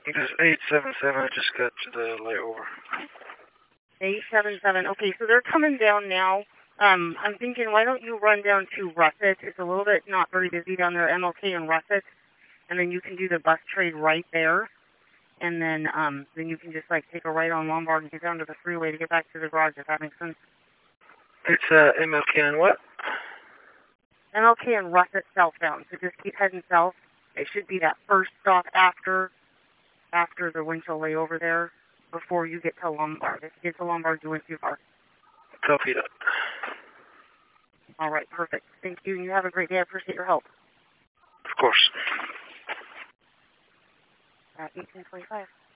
Just 877, I just got to the layover. 877. Okay, so they're coming down now. I'm thinking, why don't you run down to Russet? It's a little bit not very busy down there, MLK and Russet, and then you can do the bus trade right there. And then you can just like take a right on Lombard and get down to the freeway to get back to the garage, if that makes sense. It's MLK and what? MLK and Russet southbound. So just keep heading south. It should be that first stop after the Winchell layover there, before you get to Lombard. If you get to Lombard, you went too far. Copy that. All right, perfect. Thank you, and you have a great day. I appreciate your help. Of course. At 1825.